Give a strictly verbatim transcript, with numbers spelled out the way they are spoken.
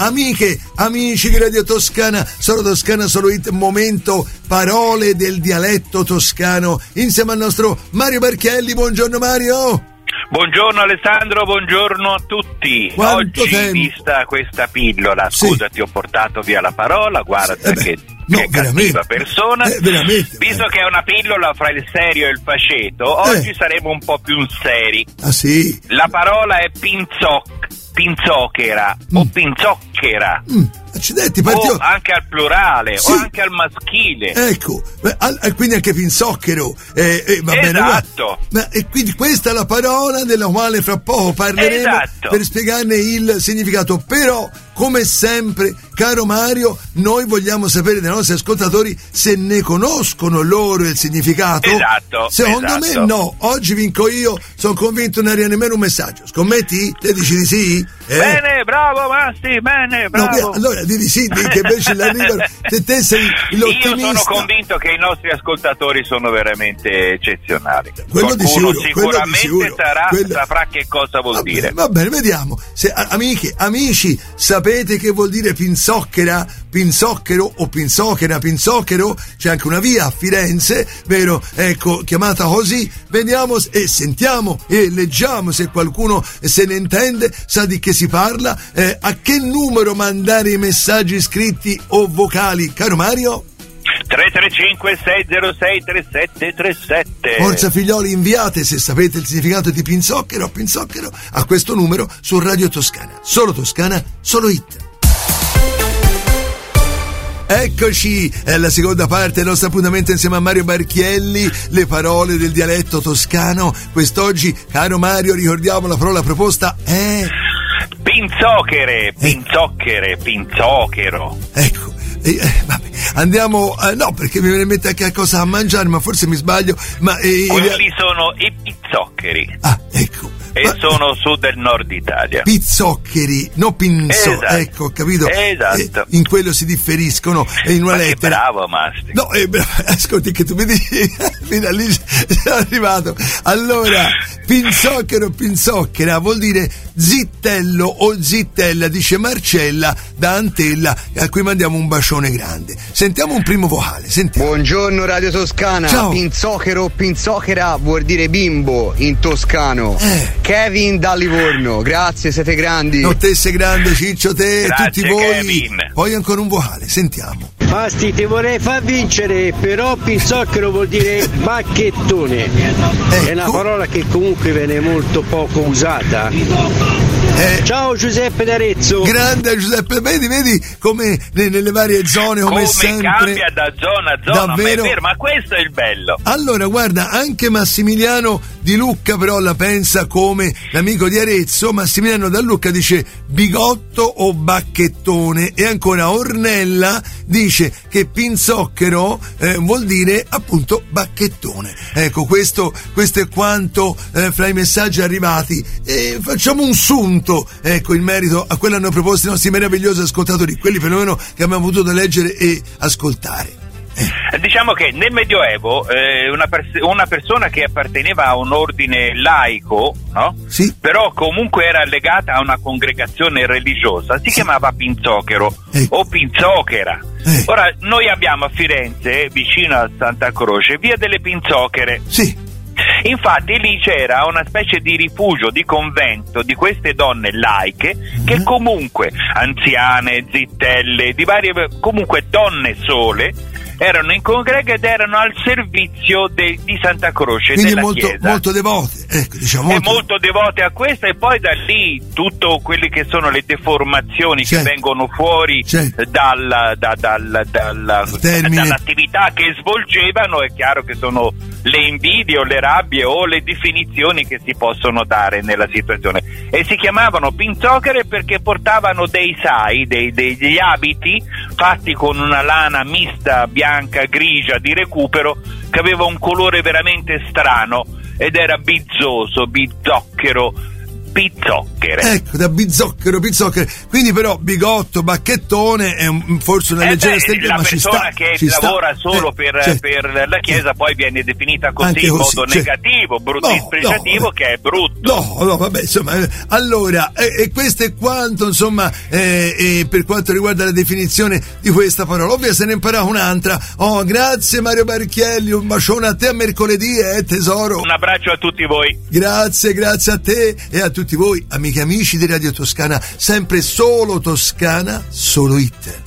amiche, amici di Radio Toscana, solo Toscana, solo hit, momento parole del dialetto toscano, insieme al nostro Mario Barchielli. Buongiorno Mario. Buongiorno Alessandro, buongiorno a tutti. Quanto Oggi, tempo? vista questa pillola, scusa, sì. ti ho portato via la parola, guarda Eh beh, che, no, che cattiva persona. Eh, veramente. Visto eh. che è una pillola fra il serio e il faceto, oggi Eh. saremo un po' più seri. Ah sì? La parola è pinzoc, pinzochera Mm. o pinzocchera. Mm. Accidenti, partio... O anche al plurale, Sì. o anche al maschile. Ecco, eh, al- eh, quindi anche pinzocchero. Eh, eh, va bene, Esatto. ma, e quindi questa è la parola della quale fra poco parleremo Esatto. per spiegarne il significato. Però, come sempre, caro Mario, noi vogliamo sapere dai nostri ascoltatori se ne conoscono loro il significato. Esatto, Secondo esatto. me no. Oggi vinco io, sono convinto non arriva nemmeno un messaggio. Scommetti? Te dici di sì? Eh? Bene, bravo Masti, bene, No, bravo. via, allora di di sì, di che invece l'arrivano. Se te sei l'ottimista. Io sono convinto che i nostri ascoltatori sono veramente eccezionali. Quello di Qualcuno sicuro, quello di sicuramente sicuro. sarà, Quello- saprà che cosa vuol Va dire. bene, va bene, vediamo. Se, a- amiche, amici, sapete che vuol dire pinzocchera? Pinzocchero o pinzochera? Pinzocchero? C'è anche una via a Firenze, vero? Ecco, chiamata così. Vediamo s- e sentiamo e leggiamo se qualcuno se ne intende, sa di che si parla. Eh, a che numero mandare i messaggi scritti o vocali, caro Mario? tre tre cinque sei zero sei tre sette tre sette. Forza figlioli, inviate se sapete il significato di pinzocchero o pinzocchero a questo numero su Radio Toscana. Solo Toscana, solo hit. Eccoci, è la seconda parte del nostro appuntamento insieme a Mario Barchielli, le parole del dialetto toscano. Quest'oggi, caro Mario, ricordiamo la parola proposta è... Pinzochere, pinzocchere, pinzochero. Ecco, eh, eh, vabbè, andiamo... eh, no, perché mi viene in mente anche cosa a mangiare, ma forse mi sbaglio, ma... eh, Quelli sono i pizzoccheri Ah, ecco. e Ma- sono su del nord Italia. Pizzoccheri, no pinzo, Esatto. ecco, capito? Esatto. Eh, in quello si differiscono eh, in una Ma che lettera. bravo Masti. No, eh, bra- ascolti che tu mi dici, fino a lì sono arrivato. Allora, pinzocchero, pinzocchera vuol dire zittello o zittella, dice Marcella da Antella, a cui mandiamo un bacione grande. Sentiamo un primo vocale, sentiamo. Buongiorno Radio Toscana. Ciao. Pinzochero, pinzochera vuol dire bimbo in toscano. Eh. Kevin da Livorno, grazie, siete grandi. No, te sei grande, Ciccio, te, Grazie, tutti voi. Kevin. Poi ancora un vocale, sentiamo. Masti, ti vorrei far vincere, però pinzocchero vuol dire bacchettone. È una Ecco. parola che comunque viene molto poco usata. Eh, Ciao Giuseppe d'Arezzo. Grande Giuseppe, vedi, vedi come ne- nelle varie zone, come, Come sempre. cambia da zona a zona, Davvero? ma è vero, ma questo è il bello. Allora, guarda, anche Massimiliano di Lucca però la pensa come l'amico di Arezzo. Massimiliano da Lucca dice bigotto o bacchettone, e ancora Ornella dice che pinzocchero eh, vuol dire appunto bacchettone. Ecco, questo, questo è quanto eh, fra i messaggi arrivati. E facciamo un sunto, ecco, in merito a quello che hanno proposto i nostri meravigliosi ascoltatori, quelli perlomeno che abbiamo potuto leggere e ascoltare. Diciamo che nel Medioevo eh, una, pers- una persona che apparteneva a un ordine laico, no? Sì. Però comunque era legata a una congregazione religiosa, si chiamava pinzochero Ecco. o pinzochera. Eh. Ora, noi abbiamo a Firenze, vicino a Santa Croce, via delle Pinzochere. Sì. Infatti lì c'era una specie di rifugio, di convento di queste donne laiche che comunque, anziane, zittelle, di varie, comunque donne sole, erano in congrega ed erano al servizio de, di Santa Croce, Quindi della molto, chiesa. molto devote, ecco, diciamo E molto, molto devote a questa, e poi da lì tutto quelli che sono le deformazioni Certo. che vengono fuori Certo. dal, da, dal, dalla- termine. dall'attività che svolgevano. È chiaro che sono le invidie o le rabbie o le definizioni che si possono dare nella situazione, e si chiamavano pinzochere perché portavano dei sai, dei, dei- degli abiti fatti con una lana mista bianca grigia di recupero che aveva un colore veramente strano ed era bizzoso, bizzocchero, pizzochere. Ecco, da bizzocchero, pizzocchero. Quindi però bigotto, bacchettone è un, forse una Eh leggera beh, stelvia, la ma ci persona sta. che ci lavora sta. solo Eh, per, certo. per la Chiesa Eh. poi viene definita così Anche in così, modo certo. negativo, brutto, No, dispregiativo, no, che è brutto. No, no, vabbè, insomma, eh, allora, eh, e questo è quanto, insomma, eh, eh, per quanto riguarda la definizione di questa parola. Ovvio, se ne impara un'altra. Oh, grazie Mario Barchielli, un bacione a te, a mercoledì, eh, tesoro. Un abbraccio a tutti voi. Grazie, grazie a te e a tutti voi, amiche e amici di Radio Toscana, sempre solo Toscana, solo hit.